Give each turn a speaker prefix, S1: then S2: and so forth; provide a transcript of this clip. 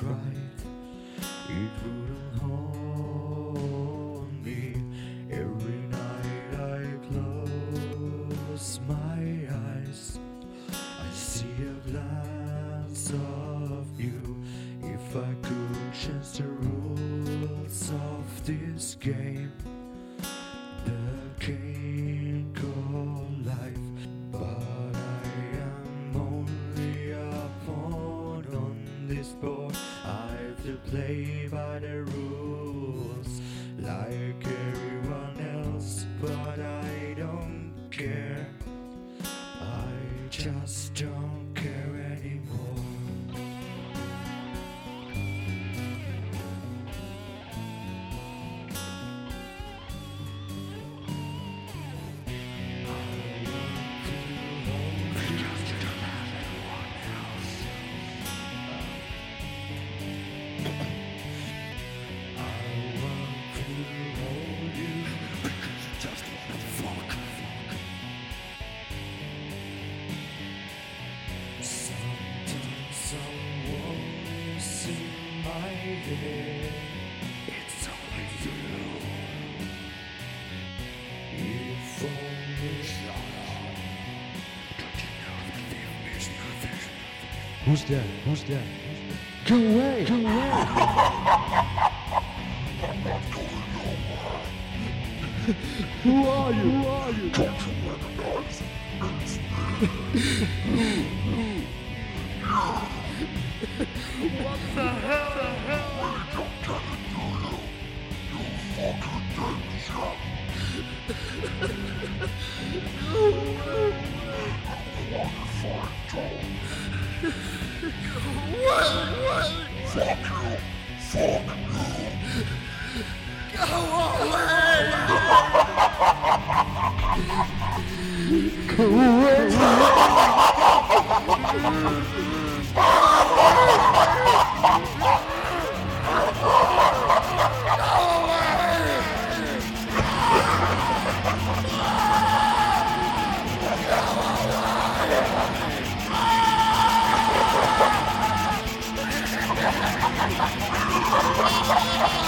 S1: right, it wouldn't haunt me. Every night I close my eyes, I see a glance of you. If I could change the rules of this game, the game called life, but I am only a pawn on this board. I have to play by the rules like everyone else, but I don't care. I just don't care anymore. Sometimes someone is in my head. It's only you. If only don't you know that there is nothing?
S2: Who's that? Who's that? Go away! Go away! Who are you? Who are you?
S3: Don't you recognize? It's me.
S2: What the hell?
S3: Don't get it, do you? You fucking danger. Qualified dog. Fuck you. Fuck you.
S2: Go away!
S3: Go away.